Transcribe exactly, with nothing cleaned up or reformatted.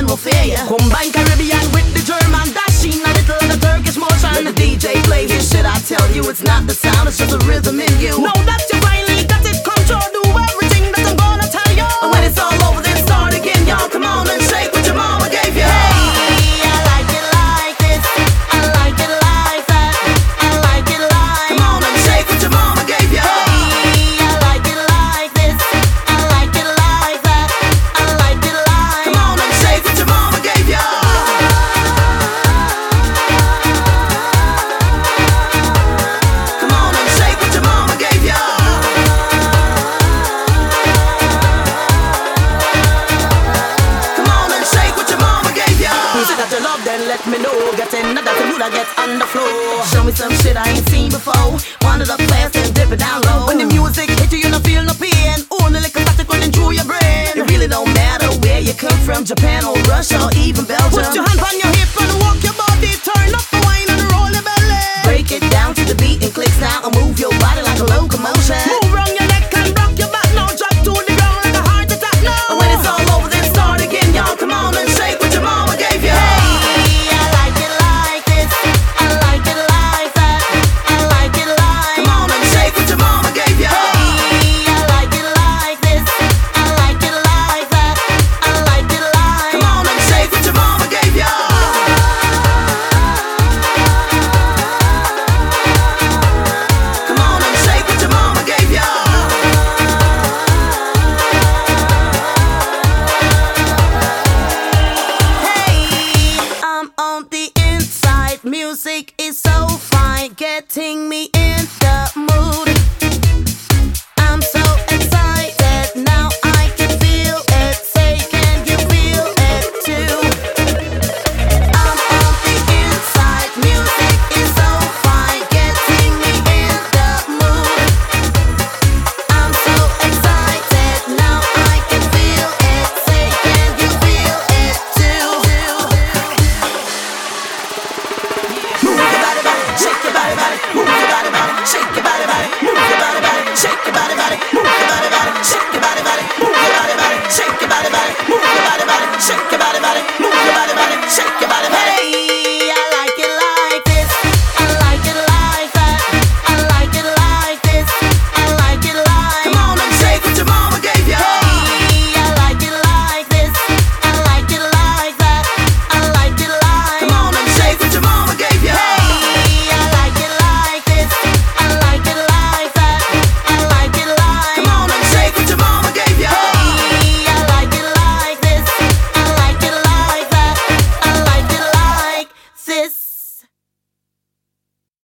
will fear ya. Combine Caribbean with the German dashing, a little of the Turkish motion. Let the D J play his shit, I tell you, it's not the sound, it's just the rhythm in you. Know that you finally got it, control, do everything that I'm gonna tell you. And when it's all over, then start again, y'all. Come on and shake what your mama gave you. Hey, I like it like this, I like it like that, I like it like. Come on and shake what your mama gave you. Hey, I like it like this, I like it like that, I like it like. Come on and shake what your mama gave you. Come on and shake what your mama gave you. Come on and shake what your mama gave you. Music that you love, then let me know. Get in that the mood I get on the floor. Show me some shit I ain't seen before. One of the fast and dip it down low. When the music hit you, you don't feel no pain. Only like a static running through your brain. It really don't matter where you come from, Japan or Russia or even Belgium. Put your hand on your hip and walk your body. Turn up the wine and roll your belly. Break it down to the beat and clicks now and move your body like a locomotion. Move around your neck and rock your back now. Drop to the ground like a heart attack now. And when it's all over, then start again, y'all. Come on and shake what your mama gave you. Hey, I like it like this, I like it like that, I like it like. Come on and shake what your mama gave you. Hey, I like it like this, I like it like that, I like it like. Come on and shake what your mama gave you. Come on and shake what your mama gave you. Hey, I'm on the inside. Music is so fine, getting me